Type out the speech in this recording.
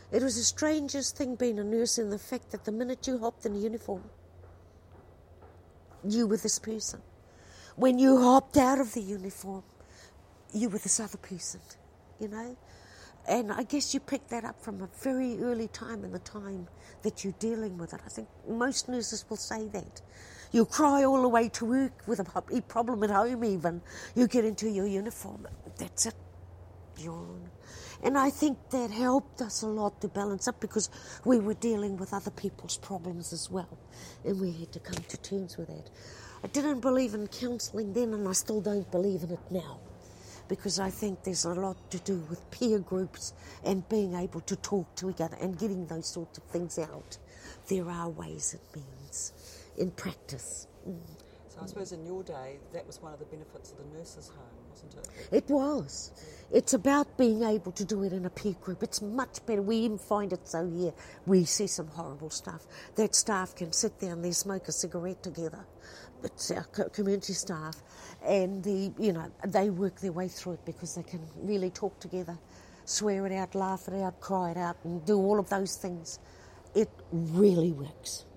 It was the strangest thing being a nurse, in the fact that the minute you hopped in a uniform, you were this person. When you hopped out of the uniform, you were this other person, you know? And I guess you pick that up from a very early time in the time that you're dealing with it. I think most nurses will say that. You'll cry all the way to work with a problem at home even. You get into your uniform, that's it. And I think that helped us a lot to balance up, because we were dealing with other people's problems as well, and we had to come to terms with that. I didn't believe in counselling then, and I still don't believe in it now, because I think there's a lot to do with peer groups and being able to talk to each other and getting those sorts of things out. There are ways and means in practice. So I suppose in your day, that was one of the benefits of the nurses' home, wasn't it? It was. It's about being able to do it in a peer group. It's much better. We even find it so here. We see some horrible stuff. That staff can sit down there, smoke a cigarette together. It's our community staff. And, they work their way through it because they can really talk together, swear it out, laugh it out, cry it out, and do all of those things. It really works.